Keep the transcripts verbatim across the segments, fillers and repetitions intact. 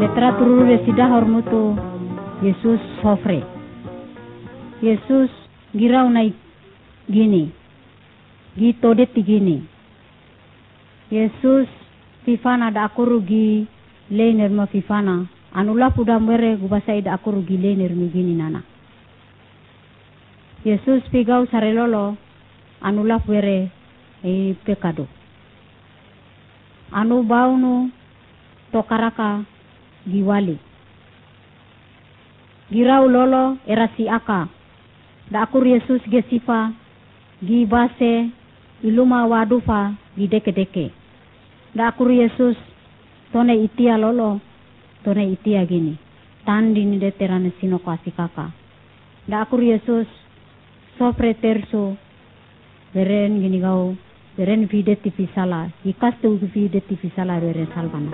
Letra tururu resida hormutu Yesus sofre. Yesus girau naik gini. Gitu deti gini. Yesus fifana da aku rugi lener ma fifana. Anulah puda mere gubasa ida aku rugi lener mi gini nana. Yesus pigau sarelolo anulah pere e pekado. Anu baunu tokaraka giwali. Girau lolo erasi aka. Da akur Yesus gesifa gibase iluma wadufa gideke-deke. Da akur Yesus tone itia lolo tone itia gini. Tandi ni deterane sinoko asikaka. Da akur Yesus sopre terso beren gini gau beren vide tivi sala ikas tu vide tivi sala beren salvana.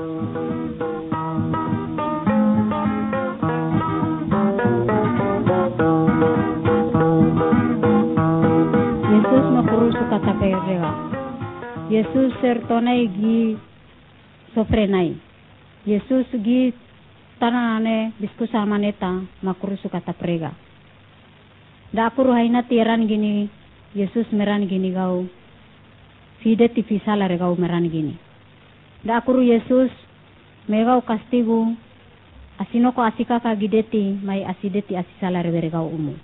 Yesus makuru suka tapega. Yesus sertonai gi sofrenai. Yesus gi tanane diskusa maneta makuru suka taprega. Da aku ruhaina tiran gini Yesus meran gini gau fide tivi sala regau meran gini. Da aku ru Yesus megau kastigu asinoko asikaka gideti mai asideti asisala regau umu.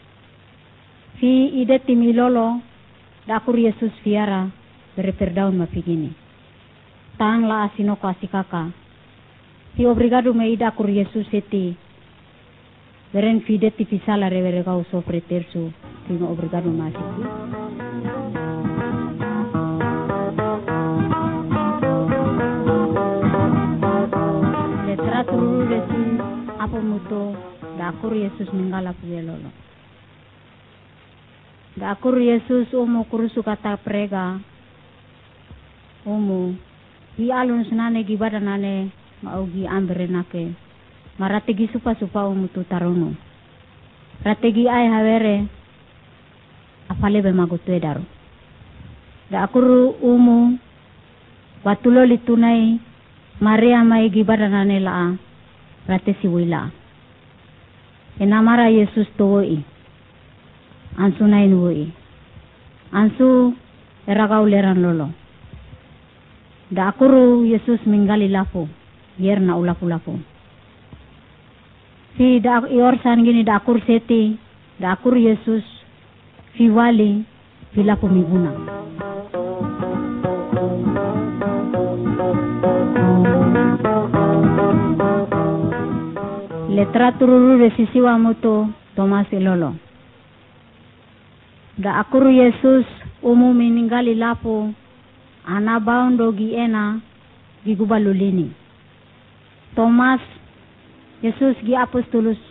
Fi ideti milolo da aku ru Yesus fiara bereperdaun mapigini. Tang la asinoko asikaka. Fi obrigado me ida aku ru Yesus eti. Beren fide tivi sala regau sofre tersu. Prima obrigado masiki. Letra tururu resi apa muto da akur Yesus minggala puyelolo. Da akur Yesus umu kurusu kata prega umu i alun senane gibada nane maugi ambrenake marategi supa supa umu tu tarono. Rategi ay havere afale be magutu edaro. Da akuru umu watulo litunai Maria mai gibada nane laa rate siwila. Enamara Yesus towoi. Ansu nain woi. Ansu eragau leran lolo. Da akuru Yesus minggali lapo yerna ulapu lapo. Si da iorsan gini da akur seti da akur Yesus fiwali filapo miguna. Letra tururu resisiwa muto Tomas Lolo. Da akur Yesus umu meninggali lapo anabaundo gi ena gi gubalulini. Tomas Yesus gi apostolus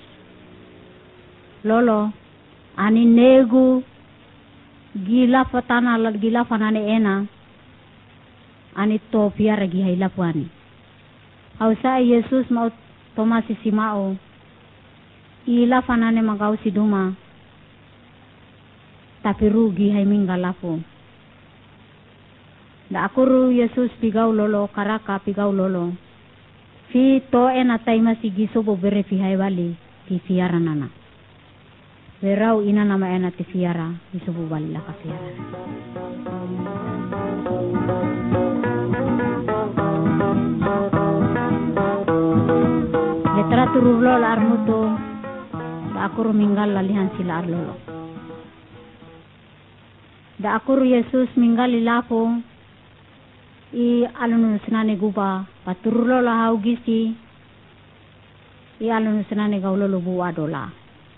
lolo ani negu gila fatana gila fanane ena ani to piara gi hailapuani. Hausa Yesus mau Tomas simao ila fanane magau siduma tapi rugi hai minggalapo. Da akuru Yesus pigau lolo karaka pigau lolo. Fi to ena taima sigi sobo bere fi haibali ti fiara nana. Berau ina nama ena ti fiara di sobo bali la ka fiara. Letra turur lolo armuto da akuru minggal lalihan sila arlolo. Da akuru Yesus minggal lilapo i alunu senane guba paturlo la haugisi i alunu senane gaulolo buwa dola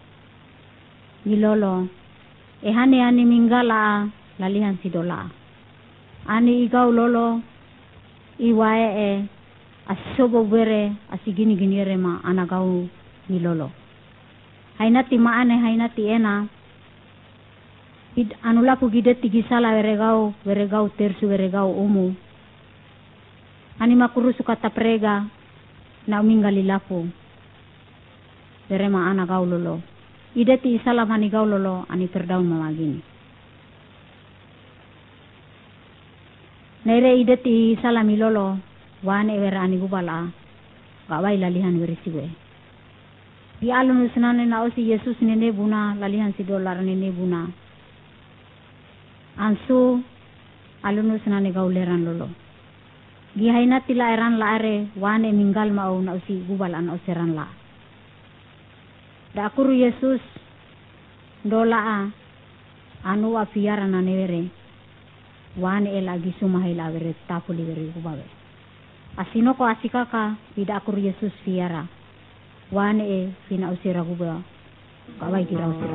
ilolo e hani ani minggala lalihan si dola ani igau lolo i wae e asobo bere asigini gini rema anagau ilolo hainati maane hainati ena id anulapu gideti gisala veregau veregau tersu veregau umu ani makuru suka taprega na umingali lapo derema ana gaulolo ideti isala mani gaulolo ani terdaun mamagini nere ideti isala milolo wane vera ani gubala kawai lalihan werisiwe. Di alun senane na osi Yesus nene buna lalihan si dolar nene buna. Ansu alun senane gauleran lolo. Gihaina tila eran la are wane minggal mau na osi gubal an oseran la. Da akuru Yesus dola a anu apiara na nevere wane el agi sumahai la vere tapuli vere kubawe. Asino ko asikaka tidak akuru Yesus fiara wane e fina usira kubawa kawai kira usira.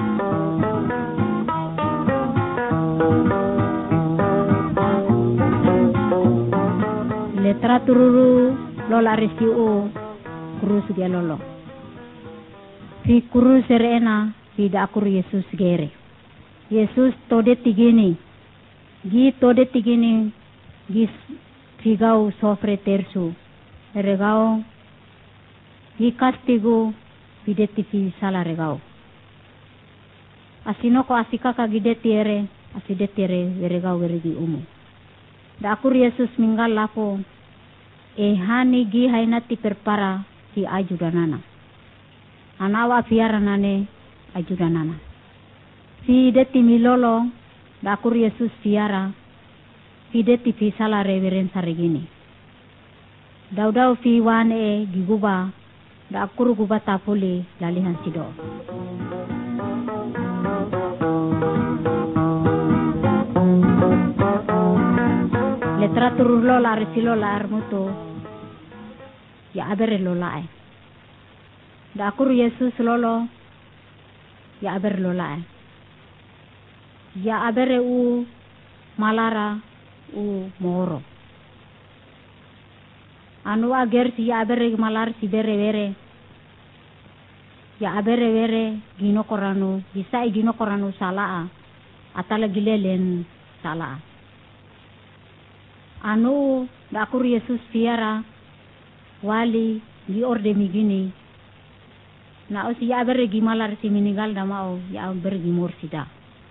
Letra tururu lola resiu kurus dia lolo. Fi kurus serena tidak akuru Yesus gere. Yesus tode tigini. Gi tode tigini gi figau sofre tersu. Regao gi castigo videti fi sala regao. Asino ko asikaka gideti ere asideti ere regao verigi umu. Da akuru Yesus minggal lapo e hani gi hainati perpara si ajudanana. Anawa fiara nane ajudanana. Si deti milolo da akuru Yesus fiara si deti fi sala reveren saregini. Daudau fi wane giguba da akuru guba tapuli lalihan sido. Letra turur lola resilola armuto ya abere lola e. Da akuru Yesus lolo ya aber lola e. Ya abere u malara u moro. Anu ager si ya abere malar si bere bere. Ya abere bere gino koranu bisa gino koranu salaa atala gilelen salaa. Anu da akuru Yesus fiara wali di orde migini na osi ya abere gimalar si minigal da mau ya abere gimor sida.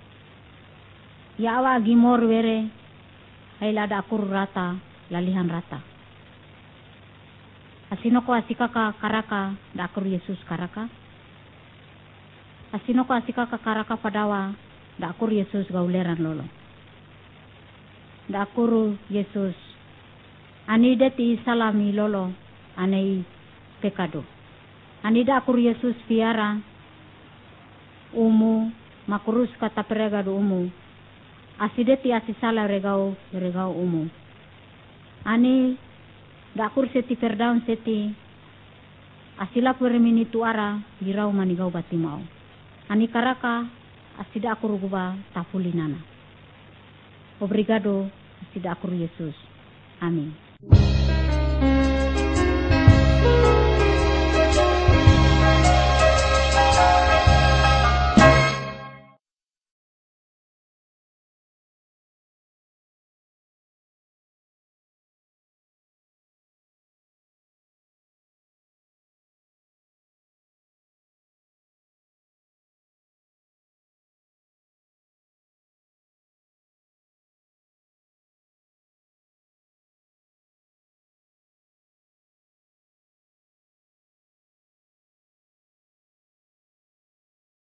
Ya awa gimor were haila da akuru rata lalihan rata. Asino ko asikaka karaka da akuru Yesus karaka. Asino ko asikaka karaka padawa da akuru Yesus gauleran lolo. Da akuru Yesus anide ti salami lolo anei pekado. Anida akuru Yesus fiara umu makurus kata peregado umu. Asideti asisala regao regao umu. Ani da akur seti perdaun seti asila permini tuara girau manigau batimau. Ani karaka asida akuru guba tapulinana. Obrigado asida akuru Yesus. Amin.